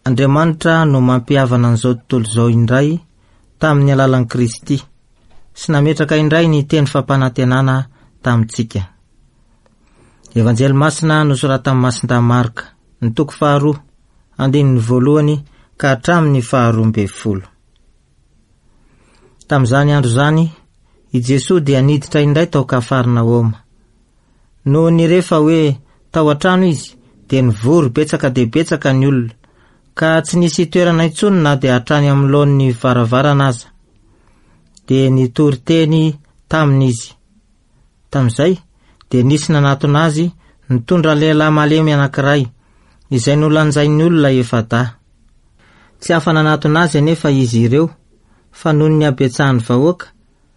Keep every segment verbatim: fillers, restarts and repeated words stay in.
Andriamanitra no mampiavana an'izao tontolo izao indray tamin'ny alalan'i Kristy sy nametraka indray ny teny fampanantenana tamintsika. Evanjely Masina nosoratan'i Masinda Marka, ny toko faharoa, andininy voalohany ka hatramin'ny faharoa amby folo. Tamin'izany andro zany, i Jesosy dia niditra indray tao Kafarnaoma. Noho ny rehefa hoe tao an-trano izy, dia nivory betsaka dia betsaka ny olona, ka tsy nisy toerana intsony na dia hatrany amin'ny laon'ny varavarana aza. Dia nitory teny tamin'izy. Tamin'izay dia nisy nanatona azy nitondra lehilahy malemy anankiray, izay nolanjain'ny olona efa da. Tsy hafa nanatona azy anefa izy ireo, fa noho ny habetsahan'ny vahoaka,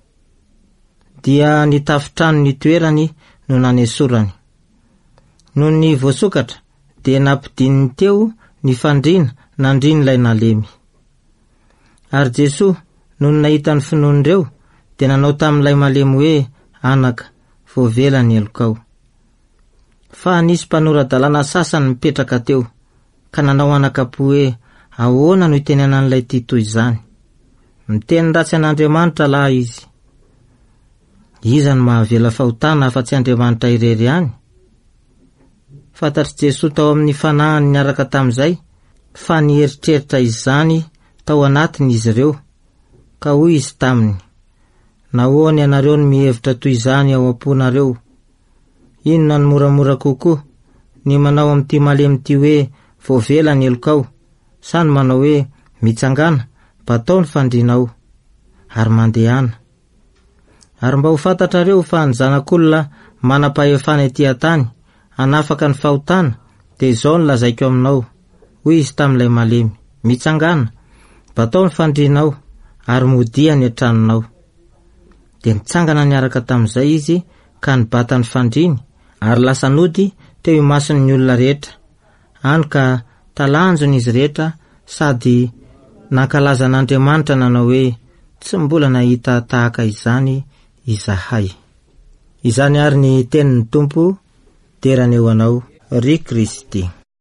dia nitafitrano ny toerany no nanesorany. Noho ny voasokatra, dia nampidininy teo ny fandriana nandriny ilay nalemy. Ary Jesosy, noho ny nahita ny finoan'ireo, dia nanao tamin'ilay malemy hoe, anaka, voavela ny elokao. Fa nisy mpanorandalana sasany mipetraka teo, ka nanao anaka-po hoe, ahoana no itenenan'ilay ty toy izany? Miteny ratsy an'Andriamanitra lahy izy. Iza no mahavela fahotana fa tsy Andriamanitra irery ihany? Fantatry Jesosy tao amin'ny fanahany niaraka tamin'izay, fa nieritreritra izany tao anatiny izy ireo, ka hoy izy taminy, nahoany ianareo no mihevitra toy izany ao am-ponareo? Inona no moramora kokoa, ny manao amin'ity malemy ty hoe voavela ny elokao, sa ny manao hoe mitsangana, batao ny fandrinao, ary mandehana? Ary mba ho fantatrareo fa ny zanak'olona manam-pahefana etỳ an-tany, hanafaka ny fahotana, dia izao no lazaiko aminao, hoy izy tamin'ilay malemy, mitsangana, batao ny fandrinao, ary modia ny an-tranonao. Dia nitsangana niaraka tamin'izay izy, ka nibata ny fandriny, ary lasa nody teo imason'ny olona rehetra. Any ka talanjony izy rehetra, sady nankalaza an'Andriamanitra nanao hoe, tsy mbola nahita tahaka izany izahay. Izany ary ny tenin'ny Tompo, derany eo anao, ry Kristy.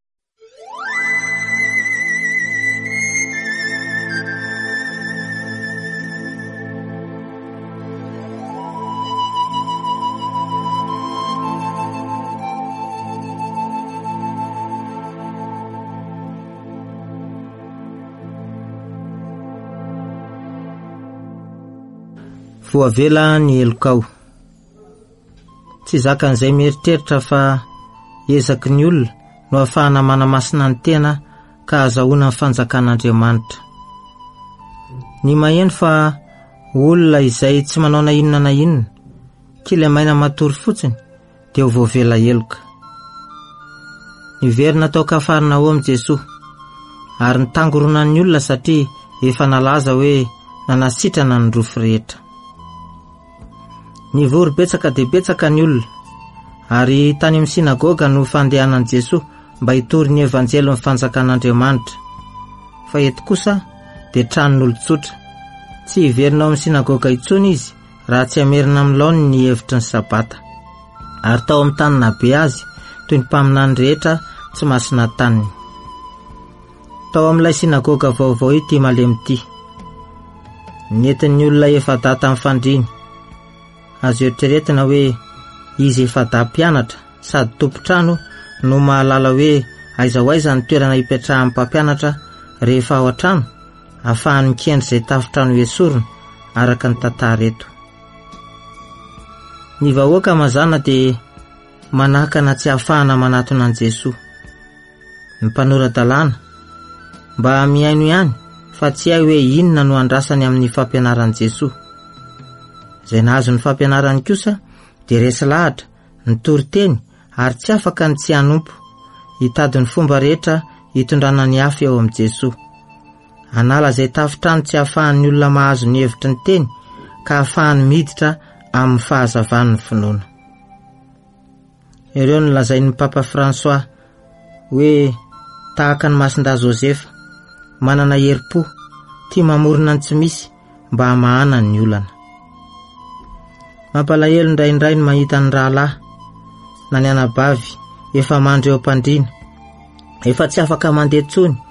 Voavela ny elokao. Tsy zakan'izay mieritreritra fa ezaky ny olona no ahafahana manamasina ny tena ka azahoana ny fanjakan'Andriamanitra. Ny maheno fa olona izay tsy manao na inona na inona, kila maina matory fotsiny, dia ho voavela eloka. Niverina tao Kafarnaoma Jesosy, ary nitangorona ny olona satria efa nalaza hoe nanasitrana ny rofo rehetra. Nivory betsaka dia betsaka ny olona, ary tany amin'ny sinagoga no fandehanan'i Jesosy mba hitory ny evanjely ny fanjakan'Andriamanitra. Fa eto kosa dia tranon'olon-tsotra, tsy hiverina ao amin'ny sinagoga intsony izy raha tsy hamerina amin'ny laony ny hevitry ny sabata. Ary tao amin'ny tany nabe azy, toy ny mpaminany rehetra tsy masina taniny. Tao amin'ilay sinagoga vaovao ity malemy ity, nentin'ny olona efa da tamin'ny fandriny. Azo eritreretina hoe izy efa da mpianatra sady tompotrano no mahalala hoe aiza ho aiza ny toerana hipetrahan'ny mpampianatra rehefa ao an-trano, ahafahany mikendry izay tafitrano esorina araka ny tantara eto. Ny vahoaka mazana dia manakana tsy ahafahana manatona an' Jesosy. Ny mpanoradalana mba miaino ihany fa tsy hay hoe inona no andrasany amin'ny fampianaran'i Jesosy. Izay nahazo ny fampianarany kosa dia resy lahatra, nitory teny, ary tsy afaka ny tsy hanompo, hitady ny fomba rehetra hitondrana ny hafa eo amin'i Jesosy. Hanala izay tafitrano tsy ahafahan'ny olona mahazo ny hevitry ny teny, ka ahafahany miditra amin'ny fahazavan'ny finoana. Ireo no lazain'ny Papa François hoe tahaka ny masinda Josefa, manana herim-po, tia mamorona ny tsy misy mba hamahana ny olana. Mampalahelo indraindray ny mahita ny rahalahy na ny anabavy efa mandry eo am-pandriana, efa tsy afaka mandeha tsony,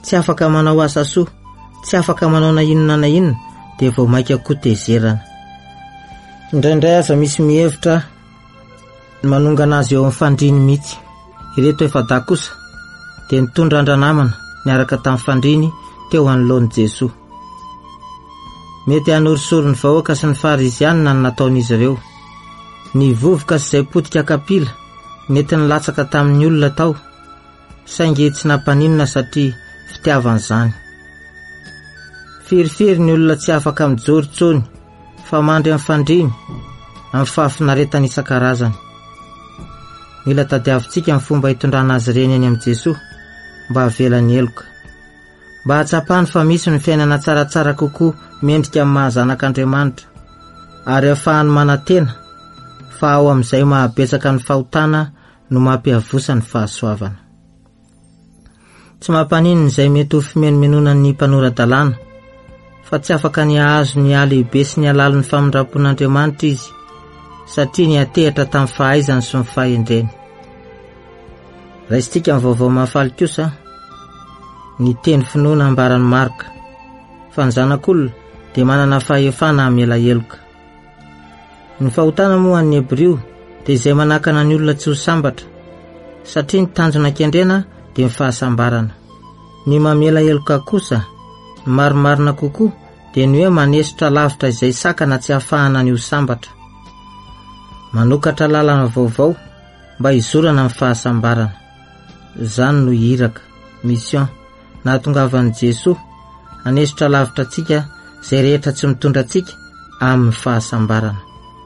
tsy afaka manao asa soa, tsy afaka manao na inona na inona dia vao maika koa tezerana. Indraindray aza misy mihevitra manongana azy eo amin'ny fandriny mihitsy. Ireto efa da kosa dia nitondra andranamana niaraka tamin'ny fandriny teo anoloan'i Jesoa. Mety hanorisory ny vahoaka sy ny farizianina ny nataon'izy ireo. Ny vovoka sy izay potika kapila mety nilatsaka tamin'ny olona tao, saingy tsy nampaninona satria fitiavana izany. Firifiry ny olona tsy afaka mijory fa mandry amin'ny fandriny amin'ny fahafinaretana isan-karazany. Mila tadiavintsika ny fomba hitondrana azy ireny any amin'ny Jesoa mba havelany eloka, mba hatsapany fa misy ny fiainana tsaratsara kokoa mendrika amin'ny mahazanak'Andriamanitra, ary ahafahany manantena fa ao amin'izay mahabetsaka ny fahotana no mampiavosa ny fahasoavana. Tsy mampaninona izay mety ho fimenomenona ny mpanorandalàna, fa tsy afaka ny ahazo ny ahalehibe sy ny alaliny famindrampon'Andriamanitra izy, satria ny atehitra tamin'ny fahaizany sy ny fahendreny. Raisitsika ny vaovao mahafaly kosa, ny teny finoana ambarany Marka, fa ny zanak'olona dia manana fahefana hamela eloka. Ny fahotana moa an'ny Hebreo dia izay manakana ny olona tsy ho sambatra, satria ny tanjona an-kendrena dia ny fahasambarana. Ny mamela eloka kosa, ny marimarina kokoa dia ny hoe manesitra lavitra izay sakana tsy ahafahana ny ho sambatra. Manokatra lalana vaovao mba hizorana amin'ny fahasambarana. Izany no hiraka, mission, nahatongavan'i Jesoa hanesitra lavitra antsika izay rehetra tsy mitondra antsika amin'ny fahasambarana.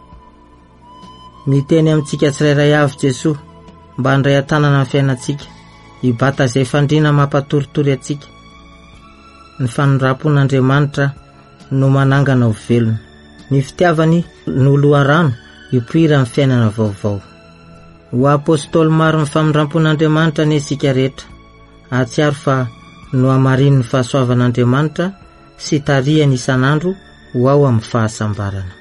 Miteny amintsika tsirairay avy Jesoa mba handray an-tanana amin'ny fiainantsika, hibata izay fandriana mampatoritory antsika. Ny fanondram-pon'Andriamanitra no manangana ho velona. Ny fitiavany no loharano hipoira amin'ny fiainana vaovao. Ho apôstôly maro ny famondram-pon'Andriamanitra ny isika rehetra. Atsiaro fa no hamarin'ny fahasoavan'Andriamanitra sy tarihany isan'andro ho ao amin'ny fahasambarana.